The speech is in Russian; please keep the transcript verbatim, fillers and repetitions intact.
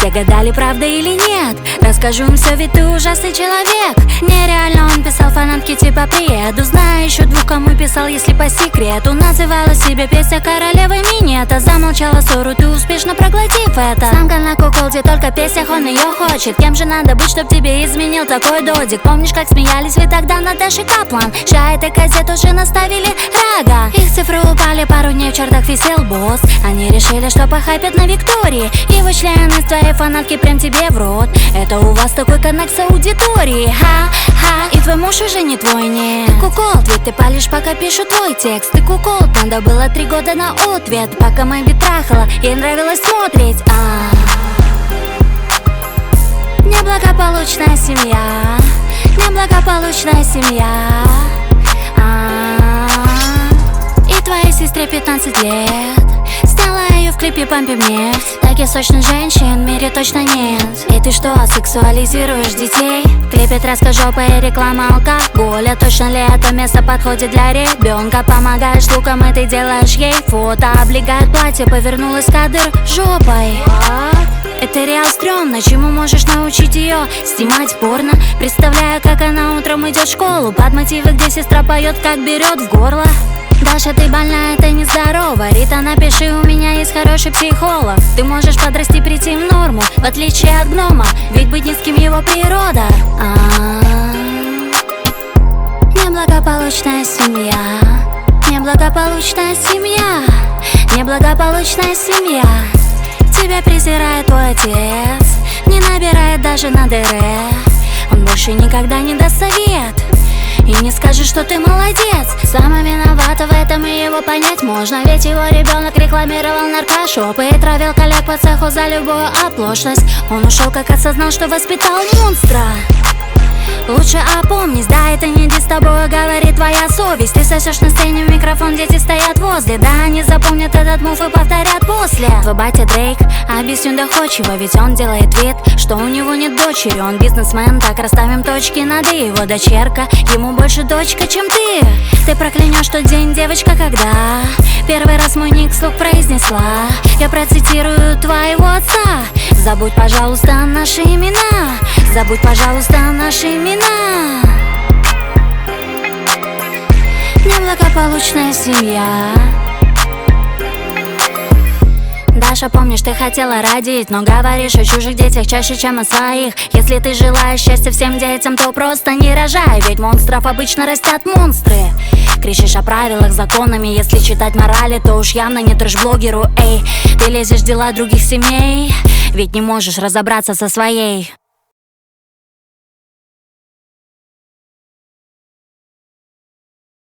Все гадали, правда или нет. Расскажу им все, ведь ты ужасный человек. Нереально он писал фанатке типа «Приеду». Знаю еще двух, кому писал, если по секрету. Называла себя песня королевой минета. Замолчала ссору, ты успешно проглотив это. Самка на куколде, только в песнях он ее хочет. Кем же надо быть, чтоб тебе изменил такой додик? Помнишь, как смеялись вы тогда над Дашей Каплан? Ща этой газет уже наставили рага. Их цифры упали, пару дней в чертах висел босс. Они решили, что похайпят на Виктории. И вышли из твоей фанатки прям тебе в рот. Это у вас такой коннект с аудиторией. Ха-ха, и твой муж уже не твой, нет. Ты куколд, ведь ты палишь, пока пишу твой текст. Ты куколд, надо было три года на ответ. Пока Мэйби трахала, ей нравилось смотреть. А Неблагополучная семья, неблагополучная семья. А И твоей сестре пятнадцать лет. Сняла ее в клипе «Пампим нефть». Таких сочных женщин в мире точно нет. И ты что, сексуализируешь детей? В клипе тряска жопы и реклама алкоголя. Точно ли это место подходит для ребенка? Помогаешь луком, и ты делаешь ей фото. Облегает платье, повернулась кадр жопой. Это реал стрёмно, чему можешь научить ее? Снимать порно. Представляю, как она утром идет в школу под мотивы, где сестра поет, как берет в горло. Даша, ты больная, ты нездорова. Рита, напиши, у меня есть хороший психолог. Ты можешь подрасти, прийти в норму, в отличие от гнома, ведь быть низким его природа. А-а-а. Неблагополучная семья, неблагополучная семья, неблагополучная семья. Тебя презирает твой отец, не набирает даже на др. Он больше никогда не даст совет и не скажет, что ты молодец. Сама виновата в этом, и его понять можно. Ведь его ребенок рекламировал наркошопы и травил коллег по цеху за любую оплошность. Он ушел, как осознал, что воспитал монстра. Лучше опомнись, да, это не с тобой говорит твоя совесть. Ты сосешь на сцене в микрофон, дети стоят возле. Да, они запомнят этот мув и повторят после. Твой батя Дрейк, объясню доходчиво, ведь он делает вид, что у него нет дочери. Он бизнесмен, так расставим точки над «и». Его дочерка, ему больше дочка, чем ты. Ты проклянешь тот день, девочка, когда первый раз мой ник вслух произнесла. Я процитирую твоего отца: забудь, пожалуйста, наши имена. Забудь, пожалуйста, наши имена. Неблагополучная семья. Даша, помнишь, ты хотела родить, но говоришь о чужих детях чаще, чем о своих. Если ты желаешь счастья всем детям, то просто не рожай, ведь монстров обычно растят монстры. Кричишь о правилах, законами, если читать морали, то уж явно не трэш-блогеру, эй. Ты лезешь в дела других семей, ведь не можешь разобраться со своей.